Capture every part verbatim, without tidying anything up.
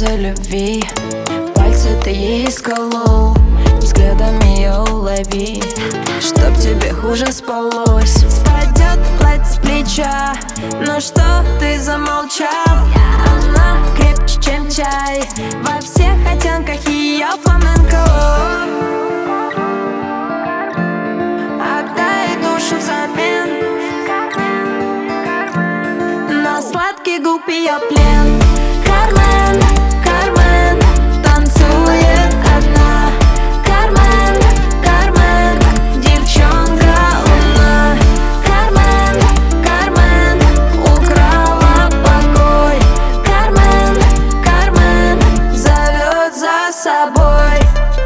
танцы любви. Пальцы ты ей сколол, взглядом ее улови, чтоб тебе хуже спалось. Спадет платье с плеча, ну что ты замолчал? Она крепче, чем чай, во всех оттенках ее фламенко. Отдай душу взамен на сладкий губ ее плен. Кармен, Кармен танцует одна. Кармен, Кармен, девчонка луна. Кармен, Кармен украла покой. Кармен, Кармен зовет за собой.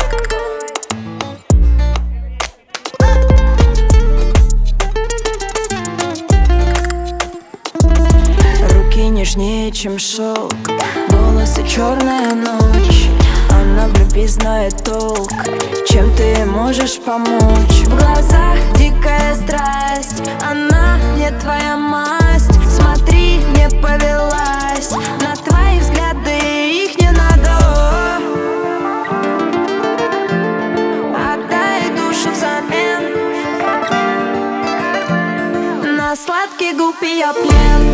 Руки нежнее, чем шелк, волосы черная ночь. Она в любви знает толк, чем ты можешь помочь. В глазах дикая страсть, она не твоя масть. Смотри, не повелась на твои взгляды, их не надо. Отдай душу взамен на сладкий губ ее плен.